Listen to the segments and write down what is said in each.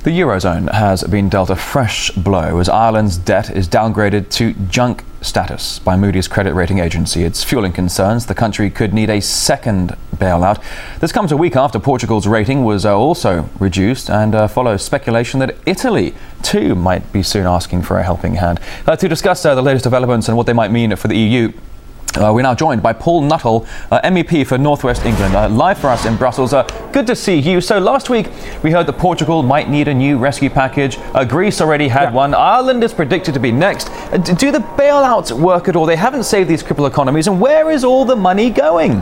The Eurozone has been dealt a fresh blow as Ireland's debt is downgraded to junk status by Moody's credit rating agency. It's fueling concerns the country could need a second bailout. This comes a week after Portugal's rating was also reduced and follows speculation that Italy too might be soon asking for a helping hand. To discuss the latest developments and what they might mean for the EU, we're now joined by Paul Nuttall, MEP for North West England, live for us in Brussels. Good to see you. So last week we heard that Portugal might need a new rescue package. Greece already had one. Ireland is predicted to be next. Do the bailouts work at all? They haven't saved these crippled economies. And where is all the money going?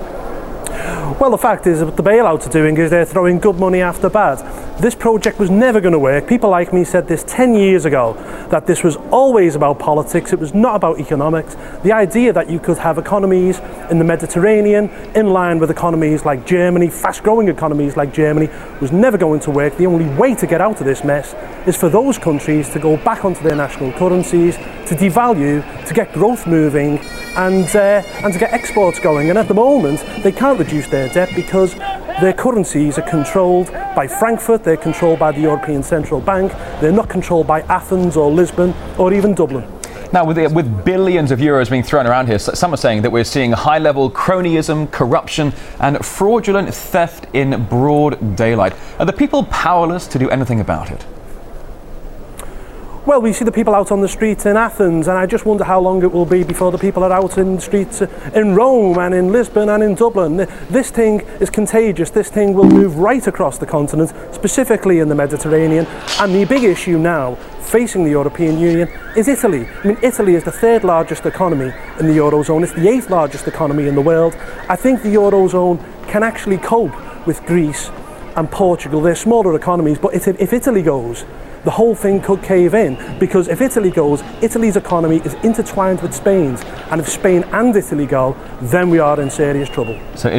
Well, the fact is, what the bailouts are doing is they're throwing good money after bad. This project was never going to work. People like me said this 10 years ago, that this was always about politics. It was not about economics. The idea that you could have economies in the Mediterranean in line with economies like Germany, fast-growing economies like Germany, was never going to work. The only way to get out of this mess is for those countries to go back onto their national currencies, to devalue, to get growth moving, and to get exports going. And at the moment, they can't reduce their debt because their currencies are controlled by Frankfurt, they're controlled by the European Central Bank, they're not controlled by Athens or Lisbon or even Dublin. Now, with billions of euros being thrown around here, some are saying that we're seeing high-level cronyism, corruption and fraudulent theft in broad daylight. Are the people powerless to do anything about it? Well, we see the people out on the streets in Athens, and I just wonder how long it will be before the people are out in the streets in Rome and in Lisbon and in Dublin. This thing is contagious. This thing will move right across the continent, specifically in the Mediterranean. And the big issue now facing the European Union is Italy. I mean, Italy is the third largest economy in the Eurozone. It's the eighth largest economy in the world. I think the Eurozone can actually cope with Greece and Portugal. They're smaller economies, but if Italy goes, the whole thing could cave in, because if Italy goes, Italy's economy is intertwined with Spain's, and if Spain and Italy go, then we are in serious trouble. So